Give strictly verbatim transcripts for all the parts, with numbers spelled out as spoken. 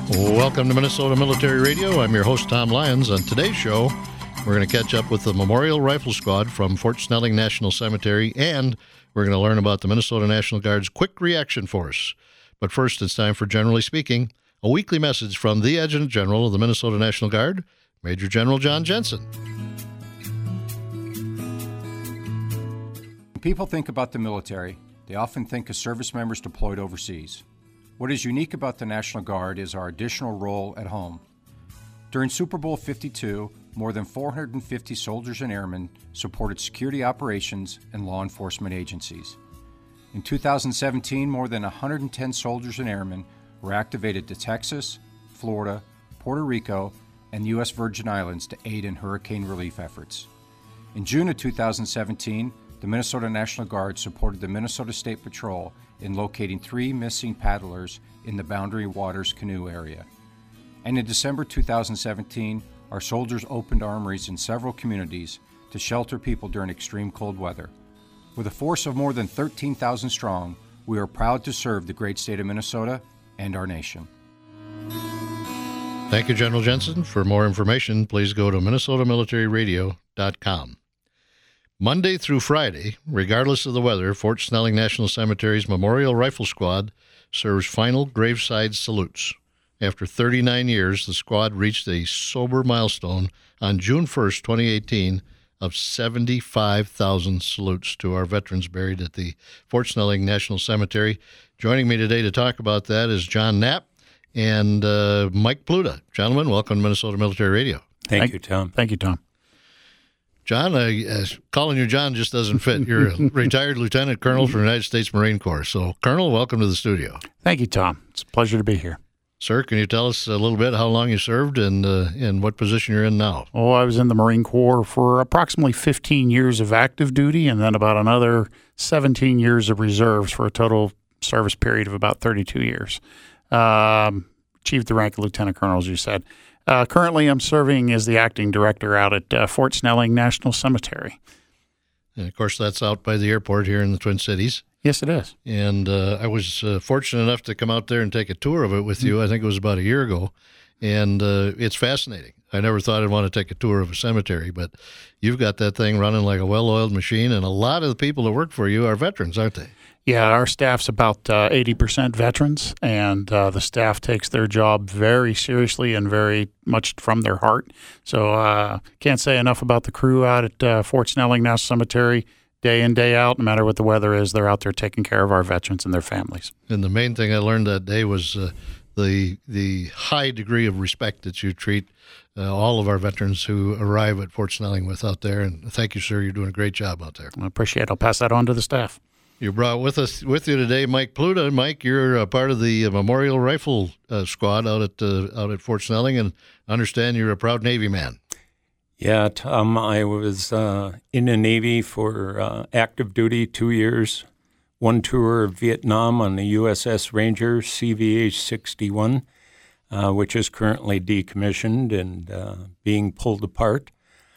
Welcome to Minnesota Military Radio. I'm your host, Tom Lyons. On today's show, we're going to catch up with the Memorial Rifle Squad from Fort Snelling National Cemetery, and we're going to learn about the Minnesota National Guard's Quick Reaction Force. But first, it's time for Generally Speaking, a weekly message from the Adjutant General of the Minnesota National Guard, Major General John Jensen. When people think about the military, they often think of service members deployed overseas. What is unique about the National Guard is our additional role at home. During Super Bowl fifty-two, more than four hundred fifty soldiers and airmen supported security operations and law enforcement agencies. In two thousand seventeen, more than one hundred ten soldiers and airmen were activated to Texas, Florida, Puerto Rico, and the U S Virgin Islands to aid in hurricane relief efforts. In June of two thousand seventeen, the Minnesota National Guard supported the Minnesota State Patrol in locating three missing paddlers in the Boundary Waters canoe area. And in December two thousand seventeen, our soldiers opened armories in several communities to shelter people during extreme cold weather. With a force of more than thirteen thousand strong, we are proud to serve the great state of Minnesota and our nation. Thank you, General Jensen. For more information, please go to minnesota military radio dot com. Monday through Friday, regardless of the weather, Fort Snelling National Cemetery's Memorial Rifle Squad serves final graveside salutes. After thirty-nine years, the squad reached a sober milestone on June first, twenty eighteen, of seventy-five thousand salutes to our veterans buried at the Fort Snelling National Cemetery. Joining me today to talk about that is John Knapp and uh, Mike Pluta. Gentlemen, welcome to Minnesota Military Radio. Thank, Thank you, Tom. Thank you, Tom. John, uh, uh, calling you John just doesn't fit. You're a retired lieutenant colonel from the United States Marine Corps. So, Colonel, welcome to the studio. Thank you, Tom. It's a pleasure to be here. Sir, can you tell us a little bit how long you served and uh, and what position you're in now? Oh, I was in the Marine Corps for approximately fifteen years of active duty and then about another seventeen years of reserves for a total service period of about thirty-two years. Um, achieved the rank of lieutenant colonel, as you said. Uh, currently, I'm serving as the acting director out at uh, Fort Snelling National Cemetery. And, of course, that's out by the airport here in the Twin Cities. Yes, it is. And uh, I was uh, fortunate enough to come out there and take a tour of it with you. I think it was about a year ago. And uh, it's fascinating. I never thought I'd want to take a tour of a cemetery, but you've got that thing running like a well-oiled machine, and a lot of the people that work for you are veterans, aren't they? Yeah, our staff's about uh, eighty percent veterans, and uh, the staff takes their job very seriously and very much from their heart. So uh, can't say enough about the crew out at uh, Fort Snelling National Cemetery. Day in, day out, no matter what the weather is, they're out there taking care of our veterans and their families. And the main thing I learned that day was uh, the the high degree of respect that you treat uh, all of our veterans who arrive at Fort Snelling with out there. And thank you, sir. You're doing a great job out there. I appreciate it. I'll pass that on to the staff. You brought with us with you today Mike Pluta. Mike, you're a part of the Memorial Rifle uh, Squad out at uh, out at Fort Snelling, and I understand you're a proud Navy man. Yeah, Tom, I was uh, in the Navy for uh, active duty two years, one tour of Vietnam on the U S S Ranger C V H sixty-one, uh, which is currently decommissioned and uh, being pulled apart.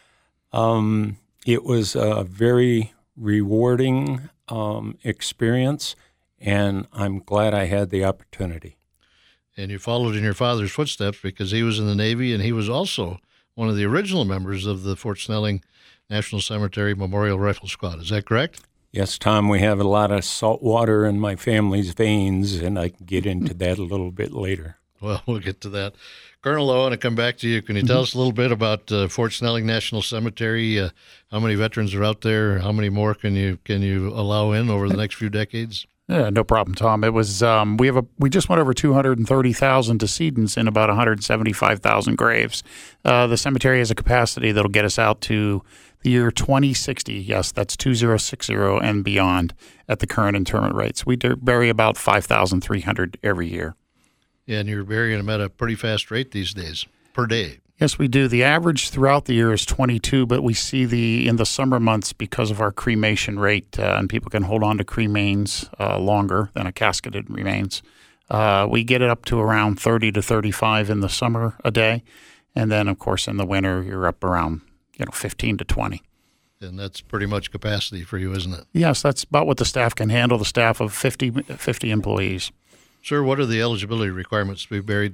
Um, it was a very rewarding um, experience, and I'm glad I had the opportunity. And you followed in your father's footsteps because he was in the Navy, and he was also one of the original members of the Fort Snelling National Cemetery Memorial Rifle Squad. Is that correct? Yes, Tom, we have a lot of salt water in my family's veins, and I can get into that a little bit later. Well, we'll get to that. Colonel, I want to come back to you. Can you tell us a little bit about uh, Fort Snelling National Cemetery? Uh, how many veterans are out there? How many more can you can you allow in over the next few decades? Yeah, no problem, Tom. It was um, we have a we just went over two hundred thirty thousand decedents in about one hundred seventy-five thousand graves. Uh, the cemetery has a capacity that'll get us out to the year twenty sixty. Yes, that's two thousand sixty and beyond at the current interment rates. We bury about five thousand three hundred every year. And you're burying them at a pretty fast rate these days, per day. Yes, we do. The average throughout the year is twenty-two, but we see the in the summer months because of our cremation rate, uh, and people can hold on to cremains uh, longer than a casketed remains. Uh, we get it up to around thirty to thirty-five in the summer a day, and then, of course, in the winter, you're up around you know fifteen to twenty. And that's pretty much capacity for you, isn't it? Yes, that's about what the staff can handle, the staff of fifty, fifty employees. Sir, what are the eligibility requirements to be buried there?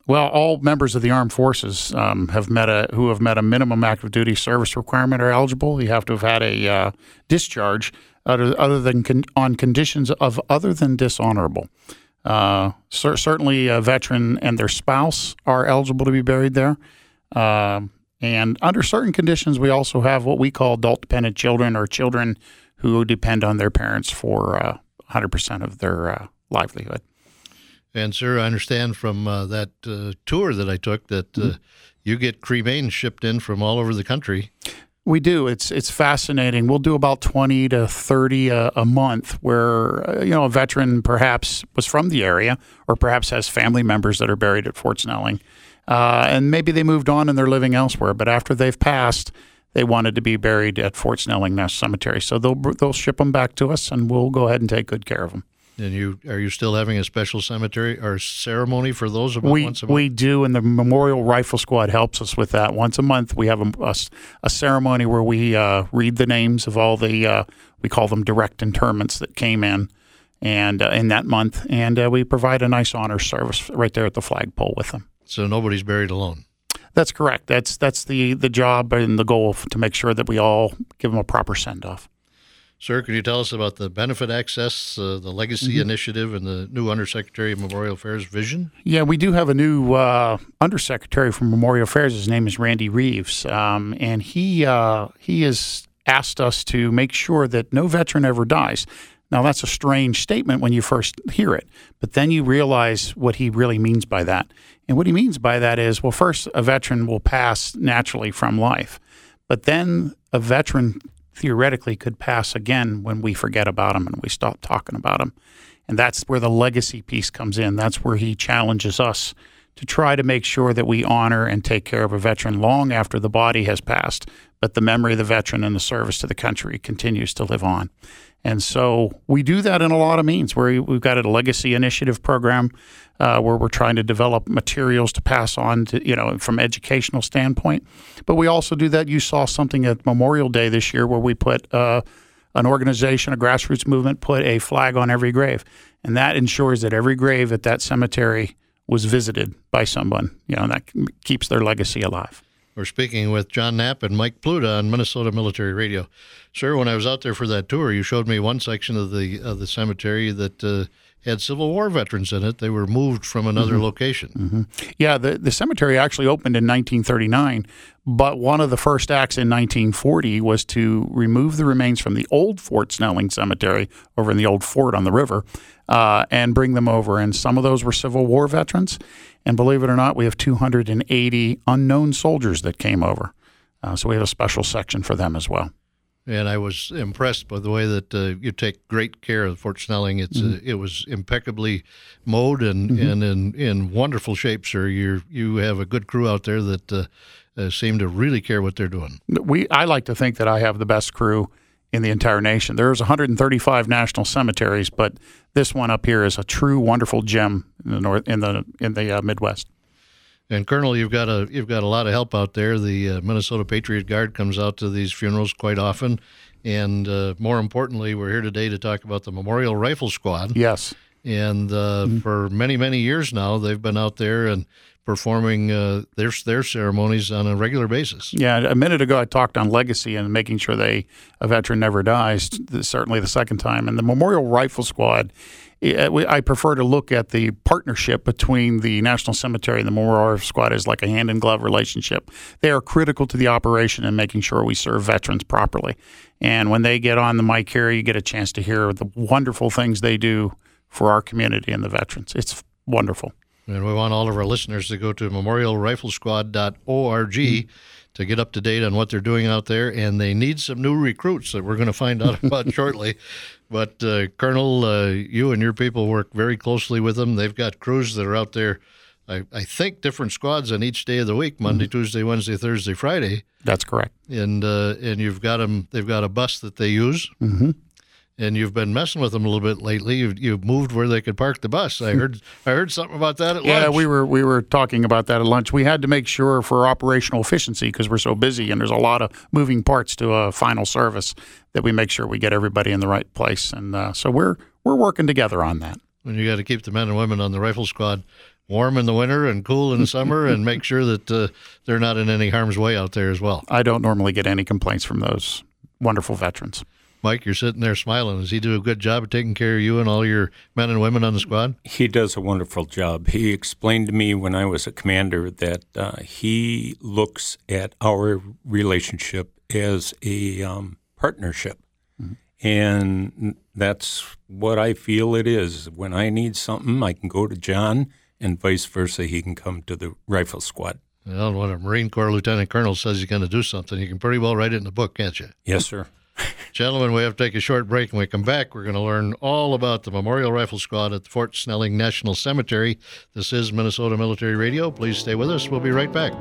Well, all members of the armed forces um, have met a who have met a minimum active duty service requirement are eligible. You have to have had a uh, discharge other, other than con- on conditions of other than dishonorable. Uh, cer- certainly, a veteran and their spouse are eligible to be buried there. Uh, and under certain conditions, we also have what we call adult-dependent children, or children who depend on their parents for uh, one hundred percent of their uh, livelihood. And, sir, I understand from uh, that uh, tour that I took that uh, mm-hmm. you get cremains shipped in from all over the country. We do. It's it's fascinating. We'll do about twenty to thirty a, a month where, uh, you know, a veteran perhaps was from the area or perhaps has family members that are buried at Fort Snelling. Uh, and maybe they moved on and they're living elsewhere. But after they've passed, they wanted to be buried at Fort Snelling National Cemetery. So they'll they'll ship them back to us, and we'll go ahead and take good care of them. And you are you still having a special cemetery or ceremony for those about we, once a month? We do, and the Memorial Rifle Squad helps us with that. Once a month, we have a, a, a ceremony where we uh, read the names of all the, uh, we call them direct interments that came in and uh, in that month, and uh, we provide a nice honor service right there at the flagpole with them. So nobody's buried alone? That's correct. That's that's the, the job and the goal to make sure that we all give them a proper send-off. Sir, can you tell us about the benefit access, uh, the legacy mm-hmm. initiative, and the new Undersecretary of Memorial Affairs vision? Yeah, we do have a new uh, Undersecretary for Memorial Affairs. His name is Randy Reeves, um, and he uh, he has asked us to make sure that no veteran ever dies. Now, that's a strange statement when you first hear it, but then you realize what he really means by that. And what he means by that is, well, first, a veteran will pass naturally from life, but then a veteran theoretically could pass again when we forget about him and we stop talking about him. And that's where the legacy piece comes in. That's where he challenges us to try to make sure that we honor and take care of a veteran long after the body has passed, but the memory of the veteran and the service to the country continues to live on. And so we do that in a lot of means. Where we've got a legacy initiative program uh, where we're trying to develop materials to pass on to, you know, from educational standpoint. But we also do that. You saw something at Memorial Day this year where we put uh, an organization, a grassroots movement, put a flag on every grave. And that ensures that every grave at that cemetery was visited by someone, you know, and that keeps their legacy alive. We're speaking with John Knapp and Mike Pluta on Minnesota Military Radio. Sir, when I was out there for that tour, you showed me one section of the of the cemetery that uh, had Civil War veterans in it. They were moved from another mm-hmm. location. Mm-hmm. Yeah, the, the cemetery actually opened in nineteen thirty-nine, but one of the first acts in nineteen forty was to remove the remains from the old Fort Snelling Cemetery over in the old fort on the river uh, and bring them over. And some of those were Civil War veterans. And believe it or not, we have two hundred eighty unknown soldiers that came over. Uh, so we have a special section for them as well. And I was impressed by the way that uh, you take great care of Fort Snelling. It's mm-hmm. uh, it was impeccably mowed and, mm-hmm. and in, in wonderful shape, sir. You you have a good crew out there that uh, uh, seem to really care what they're doing. We I like to think that I have the best crew in the entire nation. There's one hundred thirty-five national cemeteries, but this one up here is a true wonderful gem in the north in the in the uh, Midwest. And Colonel, you've got a you've got a lot of help out there. The uh, Minnesota Patriot Guard comes out to these funerals quite often, and uh, more importantly, we're here today to talk about the Memorial Rifle Squad. Yes, and uh, mm-hmm. for many many years now, they've been out there and performing uh, their their ceremonies on a regular basis. Yeah, a minute ago I talked on legacy and making sure they a veteran never dies. Certainly the second time, and the Memorial Rifle Squad. I prefer to look at the partnership between the National Cemetery and the Memorial Rifle Squad as like a hand-in-glove relationship. They are critical to the operation and making sure we serve veterans properly. And when they get on the mic here, you get a chance to hear the wonderful things they do for our community and the veterans. It's wonderful. And we want all of our listeners to go to memorial rifle squad dot org mm-hmm. to get up to date on what they're doing out there. And they need some new recruits that we're going to find out about shortly. But, uh, Colonel, uh, you and your people work very closely with them. They've got crews that are out there, I, I think, different squads on each day of the week, Monday, mm-hmm. Tuesday, Wednesday, Thursday, Friday. That's correct. And uh, and you've got them, they've got a bus that they use. Mm-hmm. And you've been messing with them a little bit lately. You've, you've moved where they could park the bus. I heard I heard something about that at yeah, lunch. Yeah, we were we were talking about that at lunch. We had to make sure for operational efficiency, because we're so busy and there's a lot of moving parts to a final service, that we make sure we get everybody in the right place. And uh, so we're we're working together on that. And you got to keep the men and women on the rifle squad warm in the winter and cool in the summer, and make sure that uh, they're not in any harm's way out there as well. I don't normally get any complaints from those wonderful veterans. Mike, you're sitting there smiling. Does he do a good job of taking care of you and all your men and women on the squad? He does a wonderful job. He explained to me when I was a commander that uh, he looks at our relationship as a um, partnership. Mm-hmm. And that's what I feel it is. When I need something, I can go to John, and vice versa, he can come to the rifle squad. Well, when a Marine Corps lieutenant colonel says he's going to do something, you can pretty well write it in the book, can't you? Yes, sir. Gentlemen, we have to take a short break. When we come back, we're going to learn all about the Memorial Rifle Squad at the Fort Snelling National Cemetery. This is Minnesota Military Radio. Please stay with us. We'll be right back.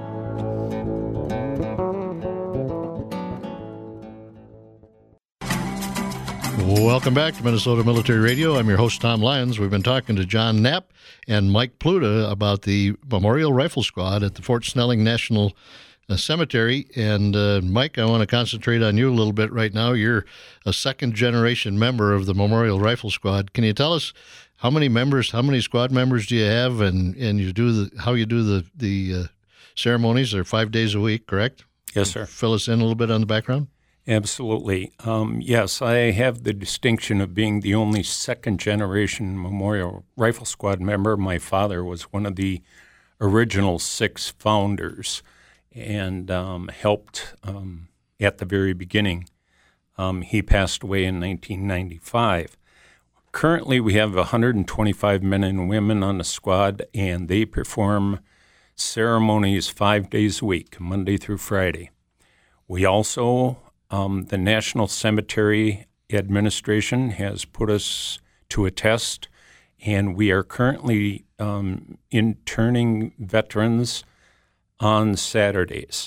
Welcome back to Minnesota Military Radio. I'm your host, Tom Lyons. We've been talking to John Knapp and Mike Pluta about the Memorial Rifle Squad at the Fort Snelling National A cemetery. And uh, Mike, I want to concentrate on you a little bit right now. You're a second generation member of the Memorial Rifle Squad. Can you tell us how many members, how many squad members do you have, and, and you do the how you do the the uh, ceremonies? They're five days a week, correct? Yes, sir. Fill us in a little bit on the background. Absolutely. Um, yes, I have the distinction of being the only second generation Memorial Rifle Squad member. My father was one of the original six founders, and um, helped um, at the very beginning. Um, he passed away in nineteen ninety-five. Currently, we have one hundred twenty-five men and women on the squad, and they perform ceremonies five days a week, Monday through Friday. We also, um, the National Cemetery Administration has put us to a test, and we are currently um, interning veterans on Saturdays.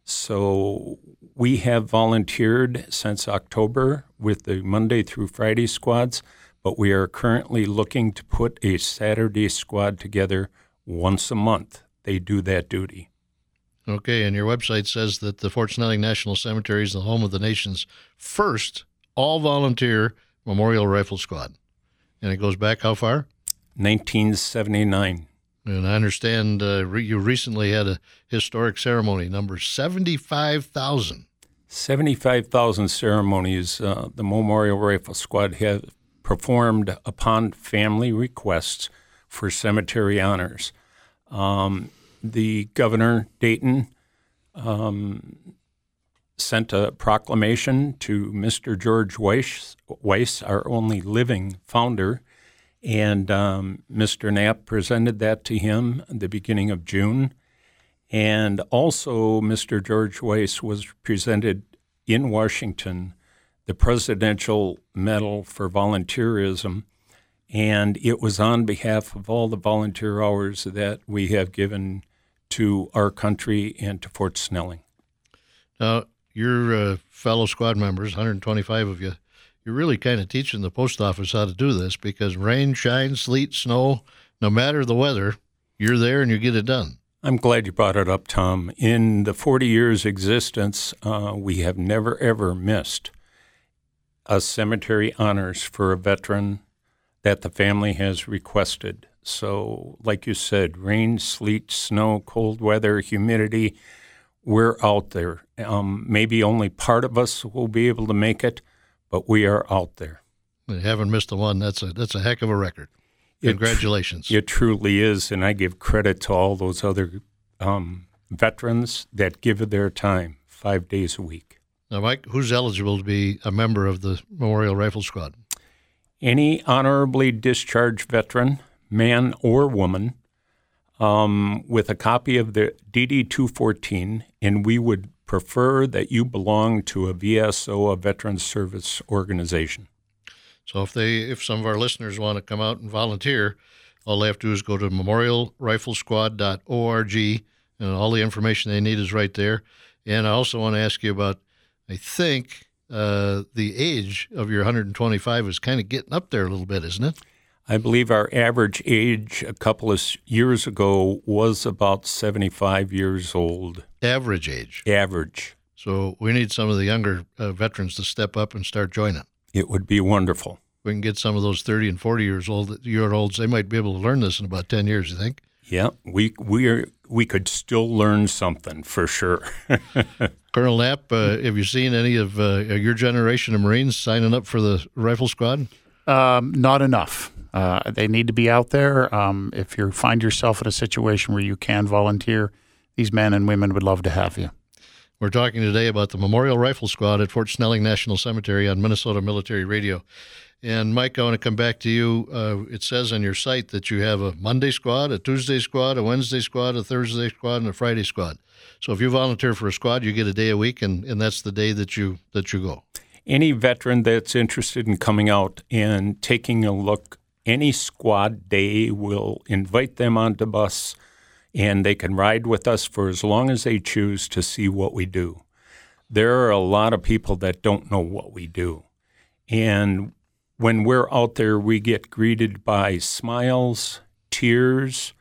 So we have volunteered since October with the Monday through Friday squads, but we are currently looking to put a Saturday squad together once a month. They do that duty. Okay, and your website says that the Fort Snelling National Cemetery is the home of the nation's first all-volunteer Memorial Rifle Squad. And it goes back how far? nineteen seventy-nine. And I understand uh, re- you recently had a historic ceremony, number seventy-five thousand. seventy-five thousand ceremonies uh, the Memorial Rifle Squad have performed upon family requests for cemetery honors. Um, the Governor Dayton um, sent a proclamation to Mister George Weiss, Weiss, our only living founder, and um, Mister Knapp presented that to him at the beginning of June. And also Mister George Weiss was presented in Washington the Presidential Medal for Volunteerism, and it was on behalf of all the volunteer hours that we have given to our country and to Fort Snelling. Now, your uh, fellow squad members, one hundred twenty-five of you, you're really kind of teaching the post office how to do this, because rain, shine, sleet, snow, no matter the weather, you're there and you get it done. I'm glad you brought it up, Tom. In the forty years existence, uh, we have never, ever missed a cemetery honors for a veteran that the family has requested. So, like you said, rain, sleet, snow, cold weather, humidity, we're out there. Um, maybe only part of us will be able to make it, but we are out there. You haven't missed a one. That's a that's a heck of a record. Congratulations. It, tr- it truly is, and I give credit to all those other um, veterans that give their time five days a week. Now, Mike, who's eligible to be a member of the Memorial Rifle Squad? Any honorably discharged veteran, man or woman, um, with a copy of the D D two fourteen, and we would prefer that you belong to a V S O, a Veterans Service Organization. So if they, if some of our listeners want to come out and volunteer, all they have to do is go to memorial rifle squad dot org, and all the information they need is right there. And I also want to ask you about, I think uh, the age of your one hundred twenty-five is kind of getting up there a little bit, isn't it? I believe our average age a couple of years ago was about seventy-five years old. Average age. Average. So we need some of the younger uh, veterans to step up and start joining. It would be wonderful. We can get some of those thirty and forty years old year olds. They might be able to learn this in about ten years, you think? Yeah, we we are we could still learn something for sure. Colonel Knapp, uh, have you seen any of uh, your generation of Marines signing up for the Rifle Squad? Um, not enough. Uh, they need to be out there. Um, if you find yourself in a situation where you can volunteer, these men and women would love to have you. We're talking today about the Memorial Rifle Squad at Fort Snelling National Cemetery on Minnesota Military Radio. And, Mike, I want to come back to you. Uh, it says on your site that you have a Monday squad, a Tuesday squad, a Wednesday squad, a Thursday squad, and a Friday squad. So if you volunteer for a squad, you get a day a week, and, and that's the day that you that you go. Any veteran that's interested in coming out and taking a look, any squad day will invite them on the bus, and they can ride with us for as long as they choose to see what we do. There are a lot of people that don't know what we do. And when we're out there, we get greeted by smiles, tears,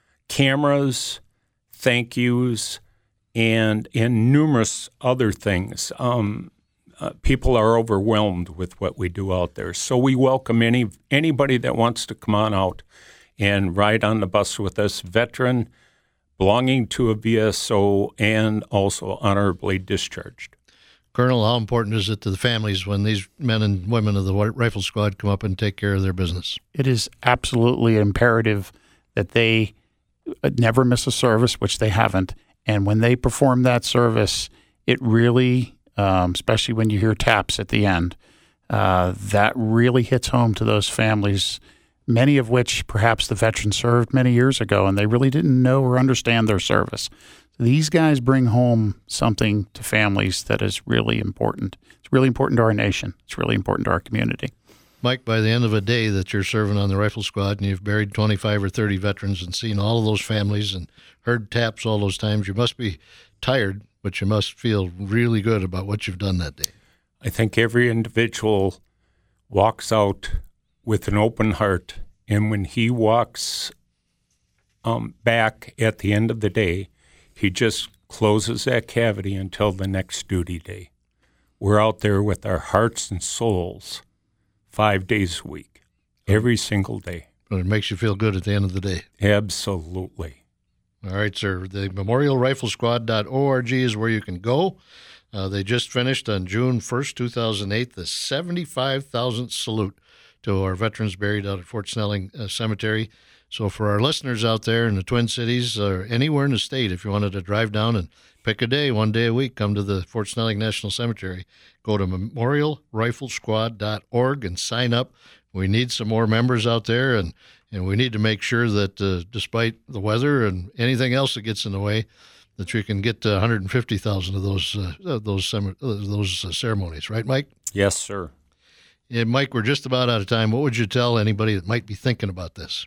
cameras, thank yous, and, and numerous other things. Um, uh, people are overwhelmed with what we do out there. So we welcome any anybody that wants to come on out and ride on the bus with us, veteran, belonging to a V S O, and also honorably discharged. Colonel, how important is it to the families when these men and women of the Rifle Squad come up and take care of their business? It is absolutely imperative that they never miss a service, which they haven't. And when they perform that service, it really, um, especially when you hear taps at the end, uh, that really hits home to those families, many of which perhaps the veteran served many years ago, and they really didn't know or understand their service. These guys bring home something to families that is really important. It's really important to our nation. It's really important to our community. Mike, by the end of a day that you're serving on the Rifle Squad and you've buried twenty-five or thirty veterans and seen all of those families and heard taps all those times, you must be tired, but you must feel really good about what you've done that day. I think every individual walks out with an open heart, and when he walks um, back at the end of the day, he just closes that cavity until the next duty day. We're out there with our hearts and souls five days a week, every single day. But it makes you feel good at the end of the day. Absolutely. All right, sir. The memorial rifle squad dot org is where you can go. Uh, they just finished on June first, two thousand eight, the seventy-five thousandth salute to our veterans buried out at Fort Snelling uh, Cemetery. So for our listeners out there in the Twin Cities or anywhere in the state, if you wanted to drive down and pick a day, one day a week, come to the Fort Snelling National Cemetery, go to memorial rifle squad dot org and sign up. We need some more members out there, and, and we need to make sure that uh, despite the weather and anything else that gets in the way, that you can get uh, one hundred fifty thousand of those uh, those sem- uh, those uh, ceremonies. Right, Mike? Yes, sir. Yeah, Mike, we're just about out of time. What would you tell anybody that might be thinking about this?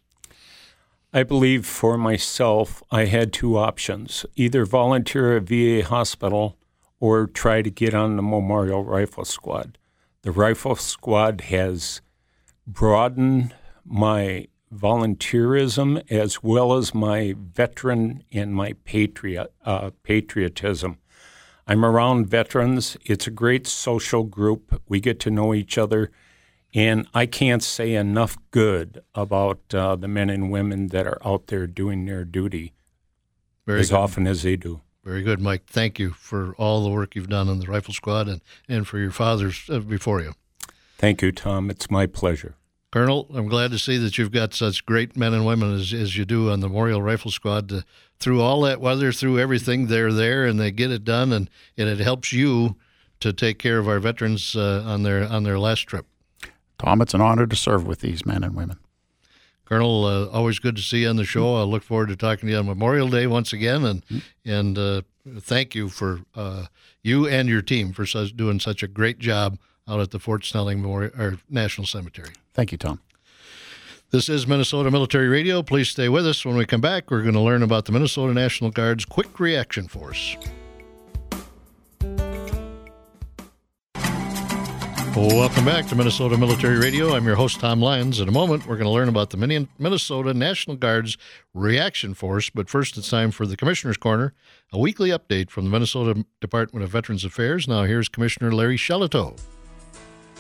I believe for myself, I had two options, either volunteer at V A hospital or try to get on the Memorial Rifle Squad. The Rifle Squad has broadened my volunteerism as well as my veteran and my patriot uh, patriotism. I'm around veterans. It's a great social group. We get to know each other. And I can't say enough good about uh, the men and women that are out there doing their duty Very as good. often as they do. Very good, Mike. Thank you for all the work you've done on the Rifle Squad and, and for your fathers uh, before you. Thank you, Tom. It's my pleasure. Colonel, I'm glad to see that you've got such great men and women as, as you do on the Memorial Rifle Squad. To, through all that weather, through everything, they're there and they get it done, and, and it helps you to take care of our veterans uh, on their on their last trip. Tom, it's an honor to serve with these men and women. Colonel, uh, always good to see you on the show. I look forward to talking to you on Memorial Day once again, and mm-hmm. and uh, thank you for uh, you and your team for such, doing such a great job out at the Fort Snelling Memorial or National Cemetery. Thank you, Tom. This is Minnesota Military Radio. Please stay with us. When we come back, we're going to learn about the Minnesota National Guard's Quick Reaction Force. Welcome back to Minnesota Military Radio. I'm your host, Tom Lyons. In a moment, we're going to learn about the Minnesota National Guard's Reaction Force. But first, it's time for the Commissioner's Corner, a weekly update from the Minnesota Department of Veterans Affairs. Now, here's Commissioner Larry Shelitow.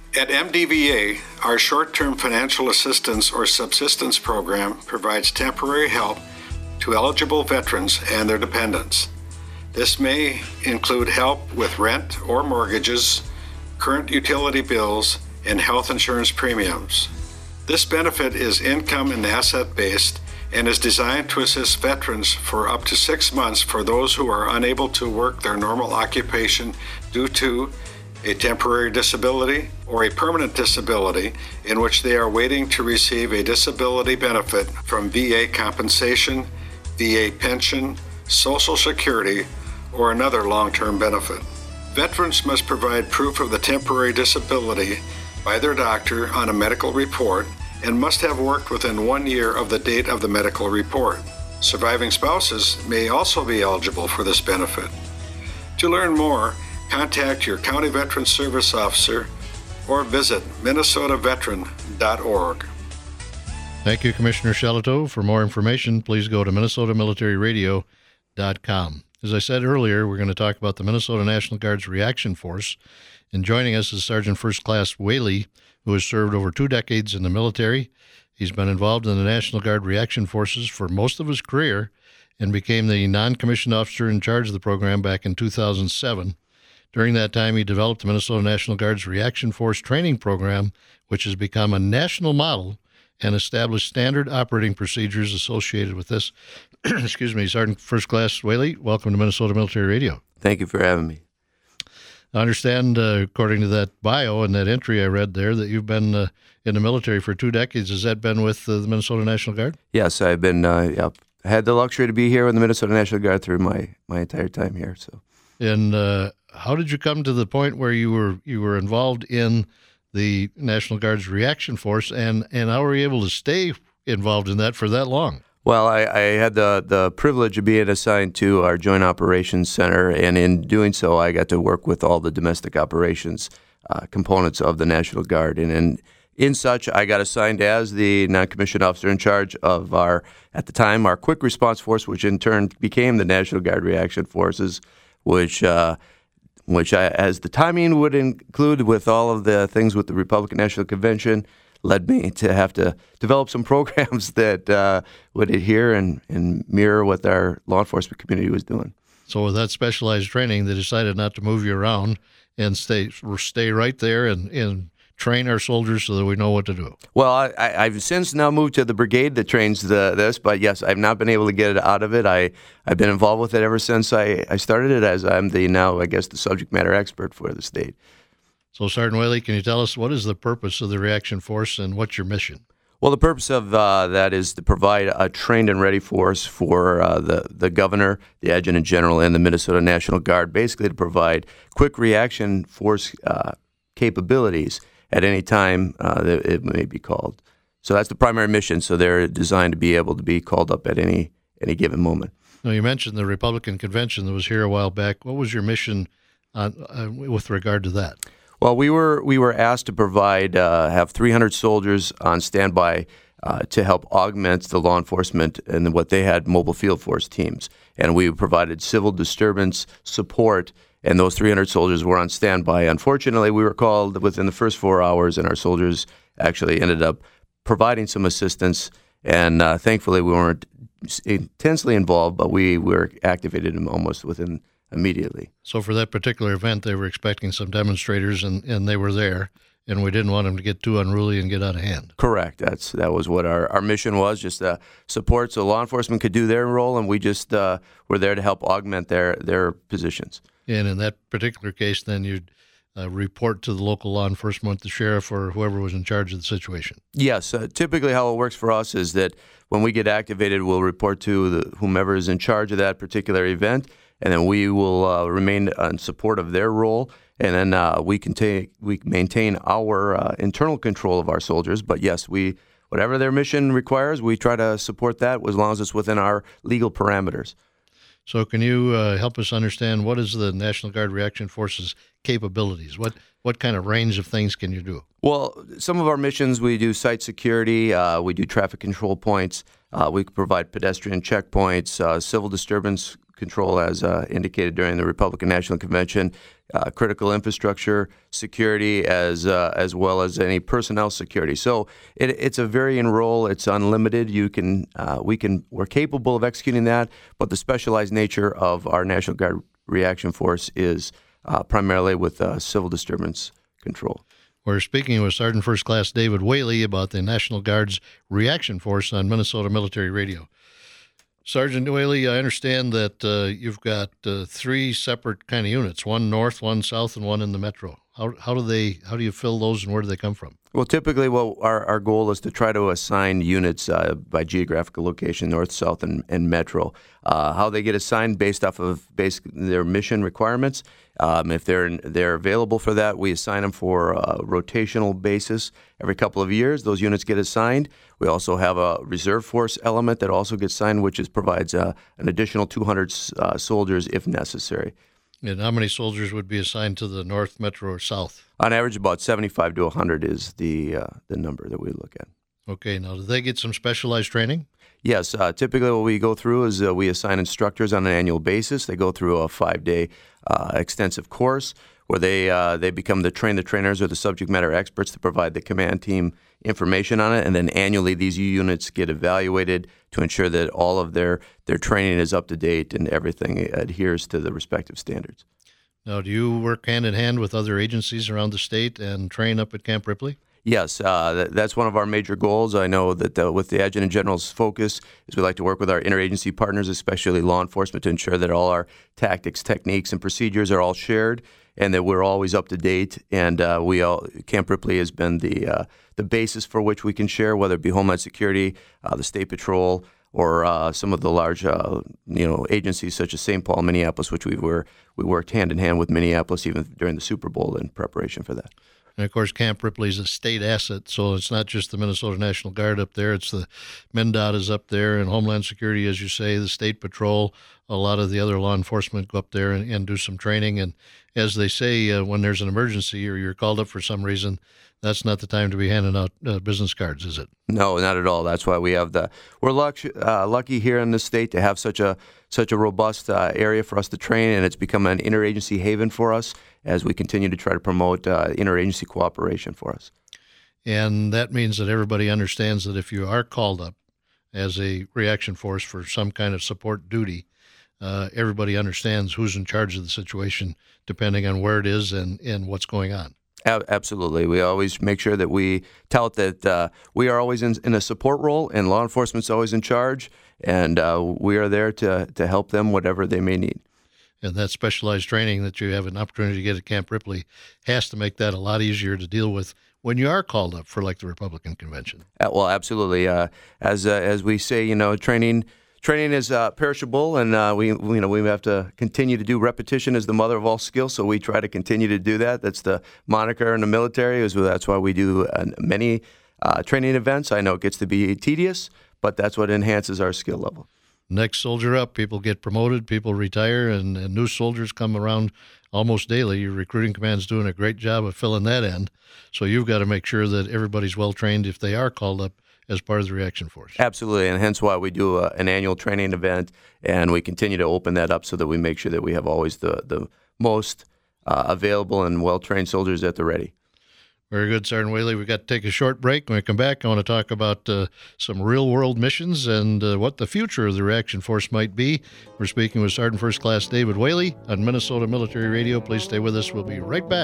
At M D V A, our short-term financial assistance or subsistence program provides temporary help to eligible veterans and their dependents. This may include help with rent or mortgages, current utility bills, and health insurance premiums. This benefit is income and asset-based and is designed to assist veterans for up to six months for those who are unable to work their normal occupation due to a temporary disability or a permanent disability in which they are waiting to receive a disability benefit from V A compensation, V A pension, Social Security, or another long-term benefit. Veterans must provide proof of the temporary disability by their doctor on a medical report and must have worked within one year of the date of the medical report. Surviving spouses may also be eligible for this benefit. To learn more, contact your County Veteran Service Officer or visit minnesota veteran dot org. Thank you, Commissioner Shelito. For more information, please go to minnesota military radio dot com. As I said earlier, we're going to talk about the Minnesota National Guard's Reaction Force. And joining us is Sergeant First Class Whaley, who has served over two decades in the military. He's been involved in the National Guard Reaction Forces for most of his career and became the non-commissioned officer in charge of the program back in two thousand seven. During that time, he developed the Minnesota National Guard's Reaction Force Training Program, which has become a national model and established standard operating procedures associated with this. Excuse me, Sergeant First Class Whaley, welcome to Minnesota Military Radio. Thank you for having me. I understand, uh, according to that bio and that entry I read there, that you've been uh, in the military for two decades. Has that been with uh, the Minnesota National Guard? Yes, I've been. Uh, yeah, had the luxury to be here with the Minnesota National Guard through my, my entire time here. So, and uh, how did you come to the point where you were you were involved in the National Guard's Reaction Force, and and how were you able to stay involved in that for that long? Well, I, I had the, the privilege of being assigned to our Joint Operations Center, and in doing so, I got to work with all the domestic operations uh, components of the National Guard. And in, in such, I got assigned as the non-commissioned officer in charge of our, at the time, our Quick Response Force, which in turn became the National Guard Reaction Forces, which, uh, which I, as the timing would include with all of the things with the Republican National Convention, led me to have to develop some programs that uh, would adhere and, and mirror what our law enforcement community was doing. So with that specialized training, they decided not to move you around and stay stay right there and, and train our soldiers so that we know what to do. Well, I, I, I've since now moved to the brigade that trains the, this, but yes, I've not been able to get it out of it. I, I've been involved with it ever since I, I started it, as I'm the now, I guess, the subject matter expert for the state. So, Sergeant Whaley, can you tell us what is the purpose of the Reaction Force and what's your mission? Well, the purpose of uh, that is to provide a trained and ready force for uh, the, the governor, the adjutant general, and the Minnesota National Guard, basically to provide quick reaction force uh, capabilities at any time uh, that it may be called. So that's the primary mission. So they're designed to be able to be called up at any any given moment. Now, you mentioned the Republican convention that was here a while back. What was your mission on, uh, with regard to that? Well, we were we were asked to provide uh, have three hundred soldiers on standby uh, to help augment the law enforcement and what they had mobile field force teams, and we provided civil disturbance support. And those three hundred soldiers were on standby. Unfortunately, we were called within the first four hours, and our soldiers actually ended up providing some assistance. And uh, thankfully, we weren't intensely involved, but we were activated almost within. Immediately. So for that particular event, they were expecting some demonstrators, and, and they were there, and we didn't want them to get too unruly and get out of hand. Correct. That's that was what our, our mission was, just uh, support so law enforcement could do their role, and we just uh, were there to help augment their, their positions. And in that particular case, then you'd uh, report to the local law enforcement, the sheriff, or whoever was in charge of the situation. Yes. Uh, typically how it works for us is that when we get activated, we'll report to the, whomever is in charge of that particular event, and then we will uh, remain in support of their role, and then uh, we can take we maintain our uh, internal control of our soldiers. But yes, we whatever their mission requires, we try to support that as long as it's within our legal parameters. So, can you uh, help us understand what is the National Guard Reaction Force's capabilities? What what kind of range of things can you do? Well, some of our missions, we do site security, uh, we do traffic control points, uh, we provide pedestrian checkpoints, uh, civil disturbance control, as uh, indicated during the Republican National Convention, uh, critical infrastructure security, as uh, as well as any personnel security. So it, it's a varying role. It's unlimited. You can uh, we can we're capable of executing that, but the specialized nature of our National Guard reaction force is uh, primarily with uh, civil disturbance control. We're speaking with Sergeant First Class David Whaley about the National Guard's reaction force on Minnesota Military Radio. Sergeant Whaley, I understand that uh, you've got uh, three separate kind of units: one north, one south, and one in the metro. How how do they how do you fill those, and where do they come from? Well, typically, well, our, our goal is to try to assign units uh, by geographical location, north, south, and, and metro. Uh, how they get assigned based off of basic, their mission requirements. Um, if they're they're available for that, we assign them for a rotational basis every couple of years. Those units get assigned. We also have a reserve force element that also gets assigned, which is provides uh, an additional two hundred uh, soldiers if necessary. And how many soldiers would be assigned to the north, metro, or south? On average, about seventy-five to one hundred is the uh, the number that we look at. Okay. Now, do they get some specialized training? Yes. Uh, typically, what we go through is uh, we assign instructors on an annual basis. They go through a five-day uh, extensive course where they uh, they become the train the trainers or the subject matter experts to provide the command team information on it. And then annually, these units get evaluated to ensure that all of their, their training is up to date and everything adheres to the respective standards. Now, do you work hand in hand with other agencies around the state and train up at Camp Ripley? Yes, uh, that, that's one of our major goals. I know that uh, with the Adjutant General's focus is we like to work with our interagency partners, especially law enforcement, to ensure that all our tactics, techniques, and procedures are all shared and that we're always up to date. And uh, we all, Camp Ripley has been the uh, the basis for which we can share, whether it be Homeland Security, uh, the State Patrol, or uh, some of the large, uh, you know, agencies such as Saint Paul, Minneapolis, which we were we worked hand in hand with Minneapolis even during the Super Bowl in preparation for that. And, of course, Camp Ripley is a state asset, so it's not just the Minnesota National Guard up there. It's the MnDOT is up there, and Homeland Security, as you say, the State Patrol, a lot of the other law enforcement go up there and, and do some training. And as they say, uh, when there's an emergency or you're called up for some reason, that's not the time to be handing out uh, business cards, is it? No, not at all. That's why we have the we're luck, uh, lucky here in this state to have such a such a robust uh, area for us to train, and it's become an interagency haven for us as we continue to try to promote uh, interagency cooperation for us. And that means that everybody understands that if you are called up as a reaction force for some kind of support duty, uh, everybody understands who's in charge of the situation depending on where it is and, and what's going on. Absolutely. We always make sure that we tout that uh, we are always in, in a support role, and law enforcement's always in charge, and uh, we are there to, to help them whatever they may need. And that specialized training that you have an opportunity to get at Camp Ripley has to make that a lot easier to deal with when you are called up for, like, the Republican Convention. Uh, well, absolutely. Uh, as uh, as we say, you know, training training is uh, perishable, and uh, we you know we have to continue to do repetition is the mother of all skill. So we try to continue to do that. That's the moniker in the military. Is that's why we do uh, many uh, training events. I know it gets to be tedious, but that's what enhances our skill level. Next soldier up, people get promoted, people retire, and, and new soldiers come around almost daily. Your recruiting command's doing a great job of filling that end. So you've got to make sure that everybody's well trained if they are called up as part of the reaction force. Absolutely, and hence why we do a, an annual training event, and we continue to open that up so that we make sure that we have always the, the most uh, available and well-trained soldiers at the ready. Very good, Sergeant Whaley. We've got to take a short break. When we come back, I want to talk about uh, some real-world missions and uh, what the future of the reaction force might be. We're speaking with Sergeant First Class David Whaley on Minnesota Military Radio. Please stay with us. We'll be right back.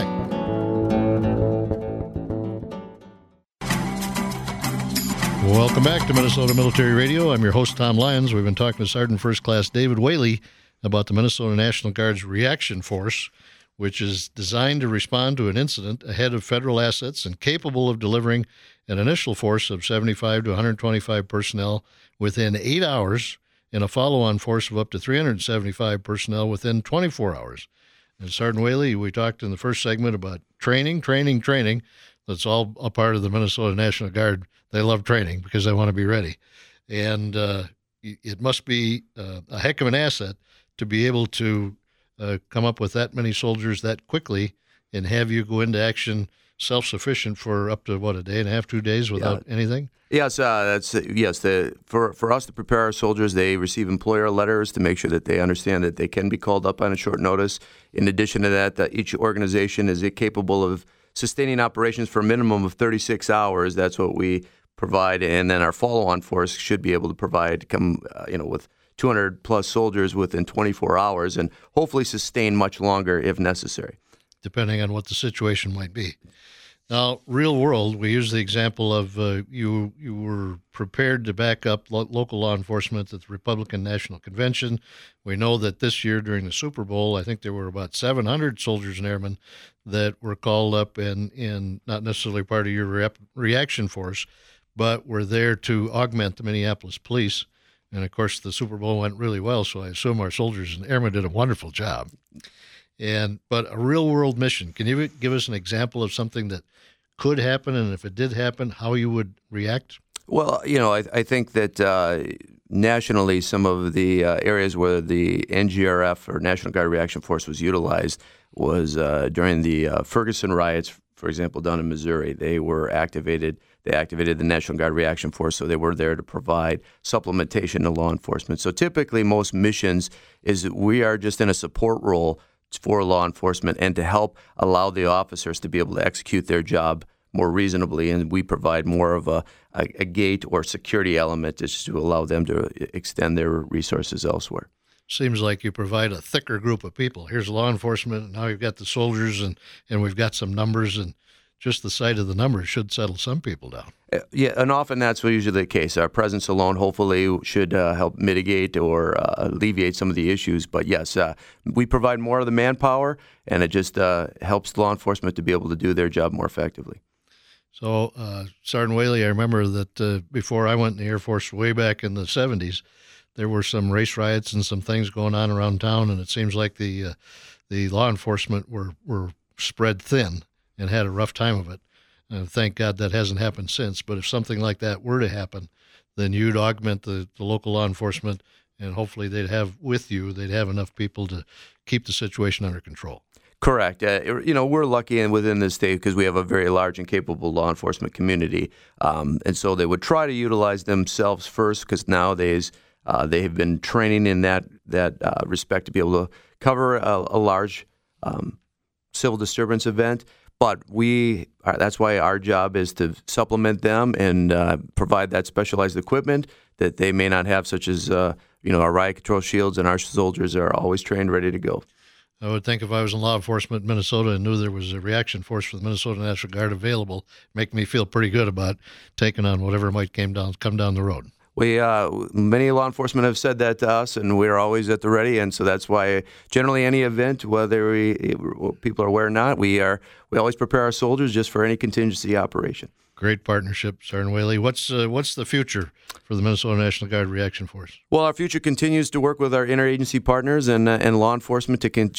Welcome back to Minnesota Military Radio. I'm your host, Tom Lyons. We've been talking to Sergeant First Class David Whaley about the Minnesota National Guard's reaction force, which is designed to respond to an incident ahead of federal assets and capable of delivering an initial force of seventy-five to one hundred twenty-five personnel within eight hours and a follow-on force of up to three hundred seventy-five personnel within twenty-four hours. And Sergeant Whaley, we talked in the first segment about training, training, training. That's all a part of the Minnesota National Guard. They love training because they want to be ready. And uh, it must be uh, a heck of an asset to be able to uh, come up with that many soldiers that quickly and have you go into action self-sufficient for up to, what, a day and a half, two days without yeah. anything? Yes, uh, that's yes. The, for for us to prepare our soldiers, they receive employer letters to make sure that they understand that they can be called up on a short notice. In addition to that, that each organization is capable of sustaining operations for a minimum of thirty-six hours. That's what we provide, and then our follow-on force should be able to provide, come uh, you know, with two hundred plus soldiers within twenty-four hours, and hopefully sustain much longer if necessary, depending on what the situation might be. Now, real world, we use the example of uh, you you were prepared to back up lo- local law enforcement at the Republican National Convention. We know that this year during the Super Bowl, I think there were about seven hundred soldiers and airmen that were called up and, and not necessarily part of your rep- reaction force, but were there to augment the Minneapolis police. And, of course, the Super Bowl went really well, so I assume our soldiers and airmen did a wonderful job. And but a real-world mission, can you give us an example of something that could happen, and if it did happen, how you would react? Well, you know, I, I think that uh, nationally, some of the uh, areas where the N G R F, or National Guard Reaction Force, was utilized was uh, during the uh, Ferguson riots, for example, down in Missouri. They were activated. They activated the National Guard Reaction Force, so they were there to provide supplementation to law enforcement. So typically, most missions is we are just in a support role for law enforcement and to help allow the officers to be able to execute their job more reasonably, and we provide more of a, a, a gate or security element just to allow them to extend their resources elsewhere. Seems like you provide a thicker group of people. Here's law enforcement, and now you've got the soldiers, and, and we've got some numbers, and just the sight of the numbers should settle some people down. Yeah, and often that's usually the case. Our presence alone hopefully should uh, help mitigate or uh, alleviate some of the issues. But yes, uh, we provide more of the manpower, and it just uh, helps law enforcement to be able to do their job more effectively. So, uh, Sergeant Whaley, I remember that uh, before I went in the Air Force way back in the seventies, there were some race riots and some things going on around town, and it seems like the uh, the law enforcement were, were spread thin and had a rough time of it. And thank God that hasn't happened since. But if something like that were to happen, then you'd augment the, the local law enforcement, and hopefully they'd have with you, they'd have enough people to keep the situation under control. Correct. Uh, you know, we're lucky in, within this state because we have a very large and capable law enforcement community. Um, and so they would try to utilize themselves first because nowadays uh, they have been training in that, that uh, respect to be able to cover a, a large um, civil disturbance event. But we are, that's why our job is to supplement them and uh, provide that specialized equipment that they may not have, such as, uh, you know, our riot control shields, and our soldiers are always trained, ready to go. I would think if I was in law enforcement in Minnesota and knew there was a reaction force for the Minnesota National Guard available, make me feel pretty good about taking on whatever might came down, come down the road. We uh, many law enforcement have said that to us, and we're always at the ready. And so that's why generally any event, whether we people are aware or not, we are we always prepare our soldiers just for any contingency operation. Great partnership, Sergeant Whaley. What's uh, what's the future for the Minnesota National Guard Reaction Force? Well, our future continues to work with our interagency partners and uh, and law enforcement to con-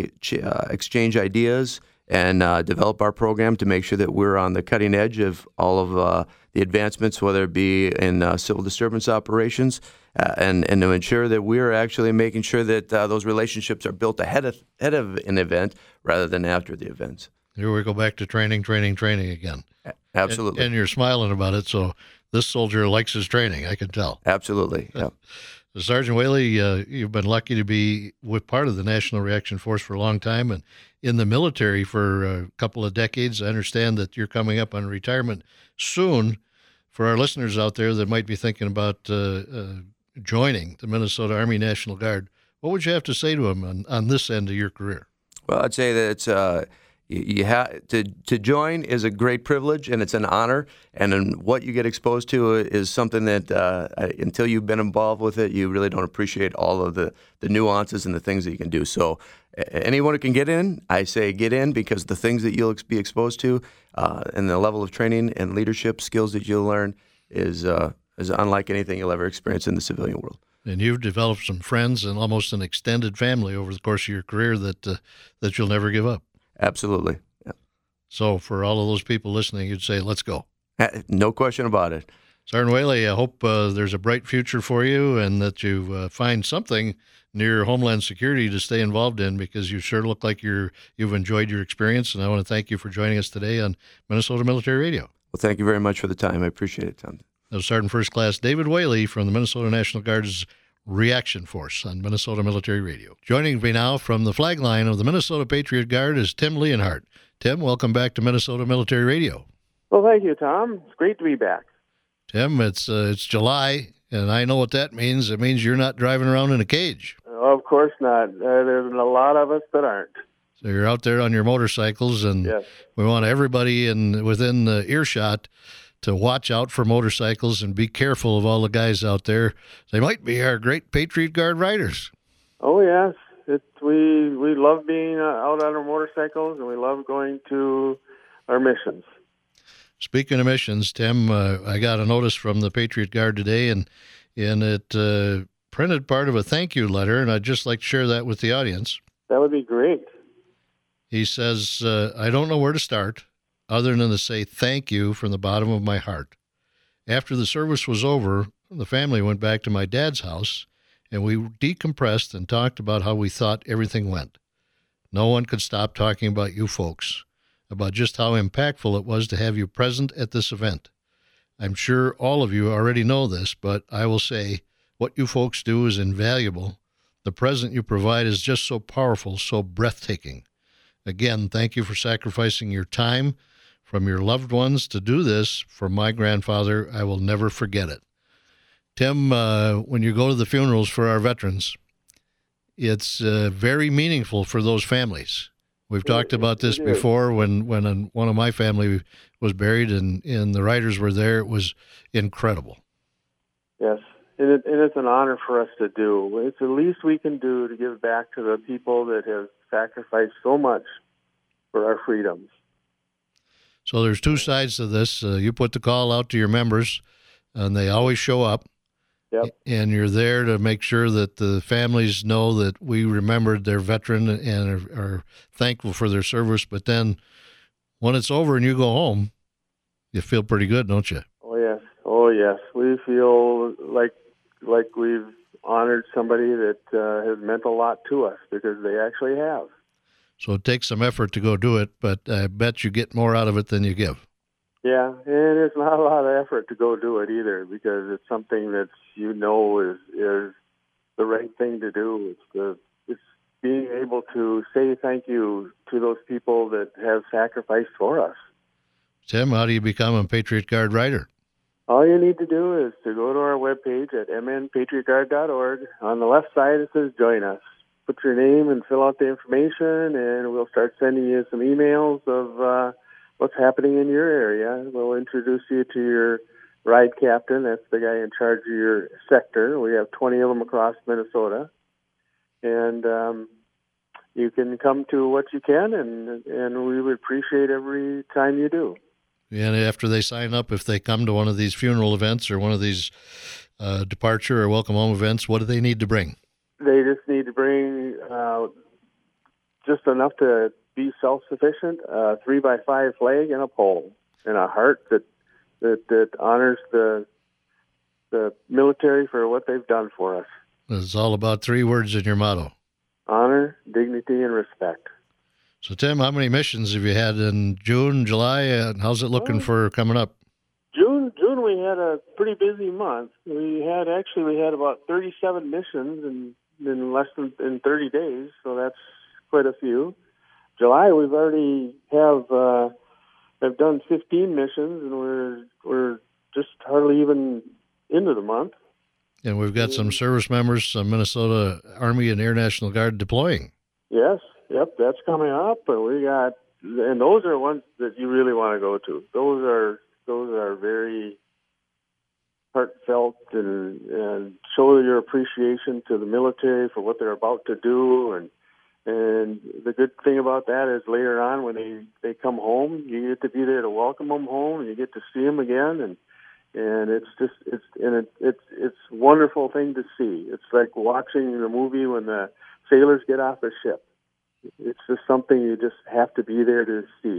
uh, exchange ideas and uh, develop our program to make sure that we're on the cutting edge of all of uh, the advancements, whether it be in uh, civil disturbance operations, uh, and, and to ensure that we're actually making sure that uh, those relationships are built ahead of, ahead of an event rather than after the events. Here we go back to training, training, training again. Absolutely. And, and you're smiling about it, so this soldier likes his training, I can tell. Absolutely, yeah. Sergeant Whaley, uh, you've been lucky to be with part of the National Reaction Force for a long time and in the military for a couple of decades. I understand that you're coming up on retirement soon. For our listeners out there that might be thinking about uh, uh, joining the Minnesota Army National Guard, what would you have to say to them on, on this end of your career? Well, I'd say that it's uh, you, you have to to join is a great privilege and it's an honor, and then what you get exposed to is something that uh, until you've been involved with it, you really don't appreciate all of the, the nuances and the things that you can do. So anyone who can get in, I say get in, because the things that you'll be exposed to uh, and the level of training and leadership skills that you'll learn is uh, is unlike anything you'll ever experience in the civilian world. And you've developed some friends and almost an extended family over the course of your career that uh, that you'll never give up. Absolutely. Yeah. So for all of those people listening, you'd say, let's go. No question about it. Sergeant Whaley, I hope uh, there's a bright future for you and that you uh, find something near Homeland Security to stay involved in, because you sure look like you're, you've enjoyed your experience, and I want to thank you for joining us today on Minnesota Military Radio. Well, thank you very much for the time. I appreciate it, Tom. That was Sergeant First Class David Whaley from the Minnesota National Guard's Reaction Force on Minnesota Military Radio. Joining me now from the flag line of the Minnesota Patriot Guard is Tim Leonhardt. Tim, welcome back to Minnesota Military Radio. Well, thank you, Tom. It's great to be back. Tim, it's uh, it's July, and I know what that means. It means you're not driving around in a cage. Of course not. Uh, there's a lot of us that aren't. So you're out there on your motorcycles, and yes. We want everybody in within the earshot to watch out for motorcycles and be careful of all the guys out there. They might be our great Patriot Guard riders. Oh, yes. It, we, we love being uh, out on our motorcycles, and we love going to our missions. Speaking of missions, Tim, uh, I got a notice from the Patriot Guard today, and, and it uh, printed part of a thank you letter, and I'd just like to share that with the audience. That would be great. He says, uh, I don't know where to start other than to say thank you from the bottom of my heart. After the service was over, the family went back to my dad's house, and we decompressed and talked about how we thought everything went. No one could stop talking about you folks, about just how impactful it was to have you present at this event. I'm sure all of you already know this, but I will say what you folks do is invaluable. The present you provide is just so powerful, so breathtaking. Again, thank you for sacrificing your time from your loved ones to do this for my grandfather. I will never forget it. Tim, uh, when you go to the funerals for our veterans, it's uh, very meaningful for those families. We've talked about this before when, when one of my family was buried and, and the writers were there. It was incredible. Yes, and, it, and it's an honor for us to do. It's the least we can do to give back to the people that have sacrificed so much for our freedoms. So there's two sides to this. Uh, you put the call out to your members, and they always show up. Yep. And you're there to make sure that the families know that we remembered their veteran and are, are thankful for their service. But then when it's over and you go home, you feel pretty good, don't you? Oh, yes. Oh, yes. We feel like like we've honored somebody that uh, has meant a lot to us, because they actually have. So it takes some effort to go do it, but I bet you get more out of it than you give. Yeah, and it's not a lot of effort to go do it either, because it's something that you know is is the right thing to do. It's the it's being able to say thank you to those people that have sacrificed for us. Tim, how do you become a Patriot Guard rider? All you need to do is to go to our webpage at m n patriot guard dot org. On the left side, it says Join Us. Put your name and fill out the information, and we'll start sending you some emails of uh, what's happening in your area. We'll introduce you to your ride captain. That's the guy in charge of your sector. We have twenty of them across Minnesota. And um, you can come to what you can, and and we would appreciate every time you do. And after they sign up, if they come to one of these funeral events or one of these uh, departure or welcome home events, what do they need to bring? They just need to bring uh, just enough to be self-sufficient, a three by five flag and a pole, and a heart that that, that honors the the military for what they've done for us. It's all about three words in your motto: honor, dignity, and respect. So, Tim, how many missions have you had in June, July, and how's it looking well, for coming up? June, June, we had a pretty busy month. We had actually we had about thirty-seven missions in in less than in thirty days, so that's quite a few. July, we've already have uh, have done fifteen missions, and we're we're just hardly even into the month. And we've got some service members, some Minnesota Army and Air National Guard deploying. Yes, yep, that's coming up, and we got, and those are ones that you really want to go to. Those are those are very heartfelt and, and show your appreciation to the military for what they're about to do. And and the good thing about that is later on when they, they come home, you get to be there to welcome them home, and you get to see them again. And and it's just it's and it, it's it's a wonderful thing to see. It's like watching the movie when the sailors get off the ship. It's just something you just have to be there to see.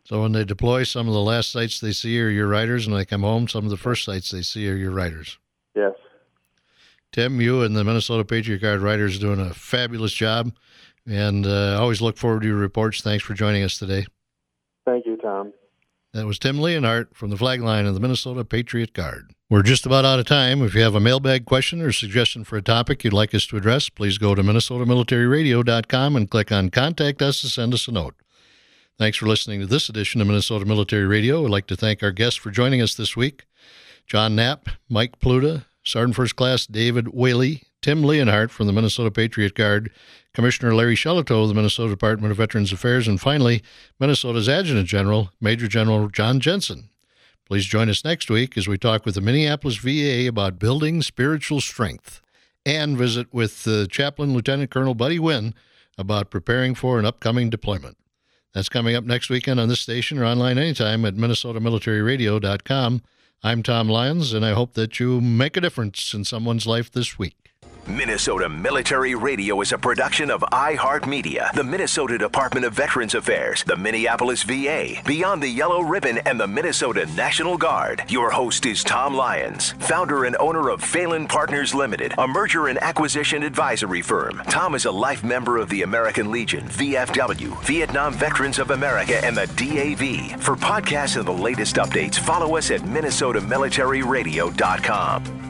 So when they deploy, some of the last sites they see are your riders, and when they come home, some of the first sites they see are your riders. Yes. Tim, you and the Minnesota Patriot Guard riders are doing a fabulous job, and uh, always look forward to your reports. Thanks for joining us today. Thank you, Tom. That was Tim Leonhardt from the flag line of the Minnesota Patriot Guard. We're just about out of time. If you have a mailbag question or suggestion for a topic you'd like us to address, please go to minnesota military radio dot com and click on Contact Us to send us a note. Thanks for listening to this edition of Minnesota Military Radio. I'd like to thank our guests for joining us this week. John Knapp, Mike Pluta, Sergeant First Class David Whaley, Tim Leonhardt from the Minnesota Patriot Guard, Commissioner Larry Shelito of the Minnesota Department of Veterans Affairs, and finally, Minnesota's Adjutant General, Major General John Jensen. Please join us next week as we talk with the Minneapolis V A about building spiritual strength, and visit with uh, Chaplain Lieutenant Colonel Buddy Wynn about preparing for an upcoming deployment. That's coming up next weekend on this station or online anytime at minnesota military radio dot com. I'm Tom Lyons, and I hope that you make a difference in someone's life this week. Minnesota Military Radio is a production of iHeartMedia, the Minnesota Department of Veterans Affairs, the Minneapolis V A, Beyond the Yellow Ribbon, and the Minnesota National Guard. Your host is Tom Lyons, founder and owner of Phelan Partners Limited, a merger and acquisition advisory firm. Tom is a life member of the American Legion, V F W, Vietnam Veterans of America, and the D A V. For podcasts and the latest updates, follow us at minnesota military radio dot com.